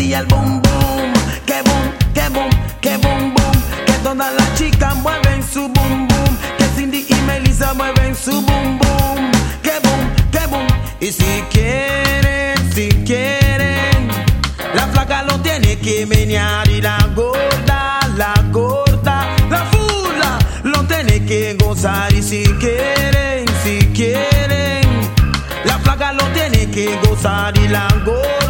y el boom boom. Que boom, que boom, que boom boom. Que todas las chicas mueven su boom boom. Que Cindy y Melissa mueven su boom boom. Que boom, que boom. Y si quieren, la flaca lo tiene que menear y la gorda, la fula lo tiene que gozar. Y si quieren, la flaca lo tiene que gozar y la gorda